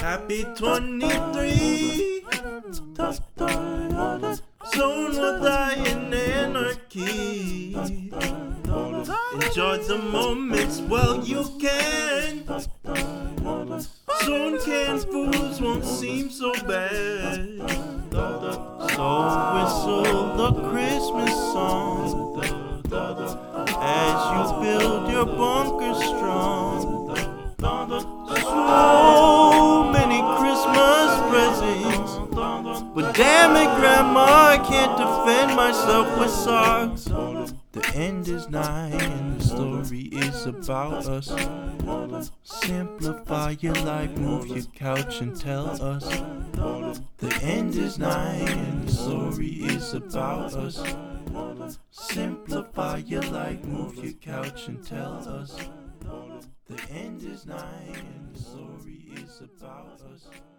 Happy 23. Soon will die in anarchy. Enjoy the moments while you can. Soon canned foods won't seem so bad. So whistle the Christmas song as you build your bunker strong. So many Christmas presents, but damn it, Grandma, I can't defend myself with socks. The end is nigh and the story is about us. Simplify your life, move your couch and tell us. The end is nigh and the story is about us. Simplify your life, move your couch and tell us. The end is nigh and the story is about us.